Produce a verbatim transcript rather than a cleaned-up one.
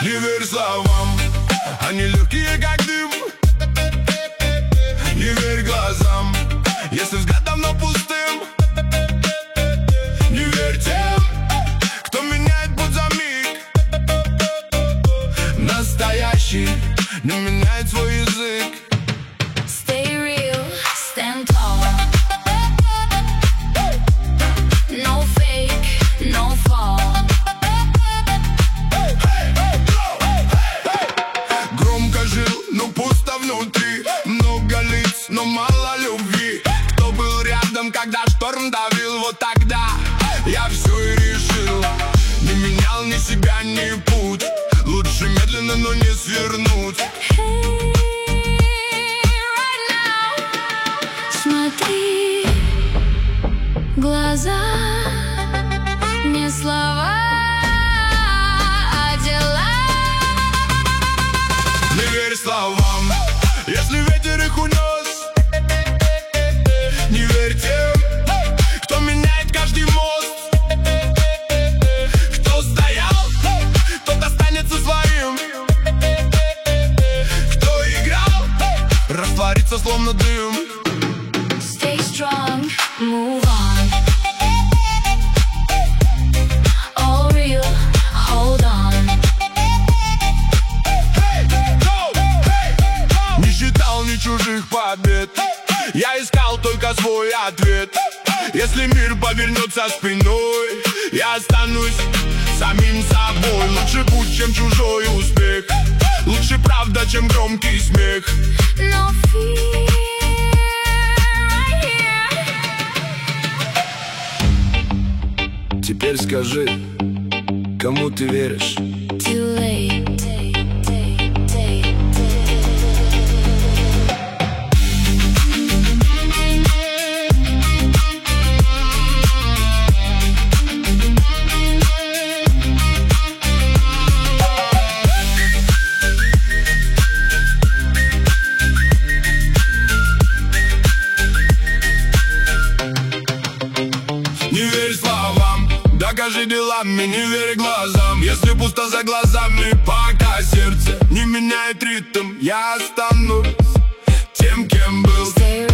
Не верь словам, они легкие, как дым. Не верь глазам, если взгляд давно пустым. Не верь тем, кто меняет путь за миг. Настоящий не меняет свой язык. Stay real, stand tall. No fake, no fall. Громко жил, но пусто внутри. Много лиц, но мало любви. Кто был рядом, когда шторм давил? Вот тогда я все и решил. Не менял ни себя, ни путь. Лучше медленно, но не свернуть. Hey, right now. Смотри, глаза, не слова, а дела. Не верь словам, если ветер их унес. Не верь тем, кто меняет каждый мост. Кто стоял, тот останется своим. Кто играл, растворится словно дым. Stay strong, move on. All real, hold on. Не считал ни чужих побед, я искал только свой ответ. Если мир повернется спиной, я останусь самим собой. Лучше путь, чем чужой успех. Лучше правда, чем громкий смех. No fear, right here. Теперь скажи, кому ты веришь? Too late. Не верь словам, докажи делами. Не верь глазам, если пусто за глазами. Пока сердце не меняет ритм, я останусь тем, кем был. Stay